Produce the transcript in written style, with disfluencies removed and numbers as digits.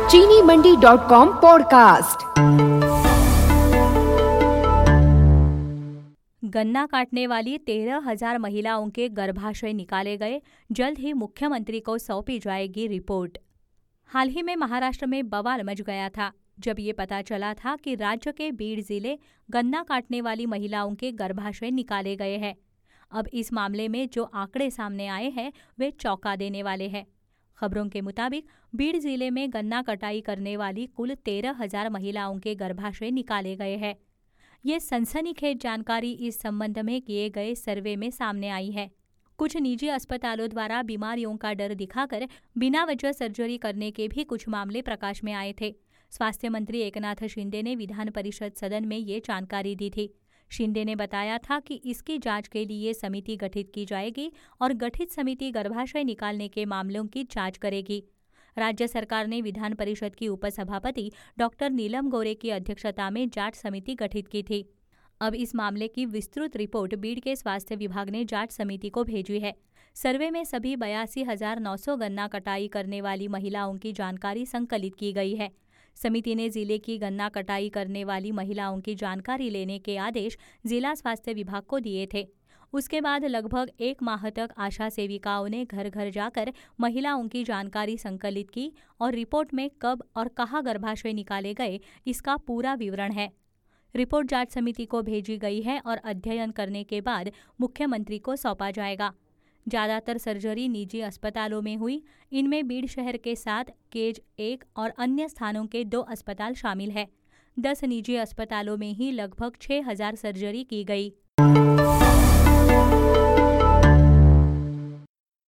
चीनी मंडी.com पॉडकास्ट। गन्ना काटने वाली 13,000 महिलाओं के गर्भाशय निकाले गए, जल्द ही मुख्यमंत्री को सौंपी जाएगी रिपोर्ट। हाल ही में महाराष्ट्र में बवाल मच गया था जब ये पता चला था कि राज्य के बीड जिले गन्ना काटने वाली महिलाओं के गर्भाशय निकाले गए हैं। अब इस मामले में जो आंकड़े सामने आए हैं वे चौंका देने वाले हैं। खबरों के मुताबिक बीड जिले में गन्ना कटाई करने वाली कुल 13,000 महिलाओं के गर्भाशय निकाले गए हैं। ये सनसनीखेज जानकारी इस संबंध में किए गए सर्वे में सामने आई है। कुछ निजी अस्पतालों द्वारा बीमारियों का डर दिखाकर बिना वजह सर्जरी करने के भी कुछ मामले प्रकाश में आए थे। स्वास्थ्य मंत्री एकनाथ शिंदे ने विधान परिषद सदन में ये जानकारी दी थी। शिंदे ने बताया था कि इसकी जांच के लिए समिति गठित की जाएगी और गठित समिति गर्भाशय निकालने के मामलों की जांच करेगी। राज्य सरकार ने विधान परिषद की उपसभापति डॉक्टर नीलम गोरे की अध्यक्षता में जांच समिति गठित की थी। अब इस मामले की विस्तृत रिपोर्ट बीड के स्वास्थ्य विभाग ने जांच समिति को भेजी है। सर्वे में सभी 82,900 गन्ना कटाई करने वाली महिलाओं की जानकारी संकलित की गई है। समिति ने जिले की गन्ना कटाई करने वाली महिलाओं की जानकारी लेने के आदेश जिला स्वास्थ्य विभाग को दिए थे। उसके बाद लगभग 1 माह तक आशा सेविकाओं ने घर घर जाकर महिलाओं की जानकारी संकलित की और रिपोर्ट में कब और कहाँ गर्भाशय निकाले गए इसका पूरा विवरण है। रिपोर्ट जांच समिति को भेजी गई है और अध्ययन करने के बाद मुख्यमंत्री को सौंपा जाएगा। ज़्यादातर सर्जरी निजी अस्पतालों में हुई। इनमें बीड शहर के साथ केज 1 और अन्य स्थानों के 2 अस्पताल शामिल है। 10 निजी अस्पतालों में ही लगभग 6,000 सर्जरी की गई।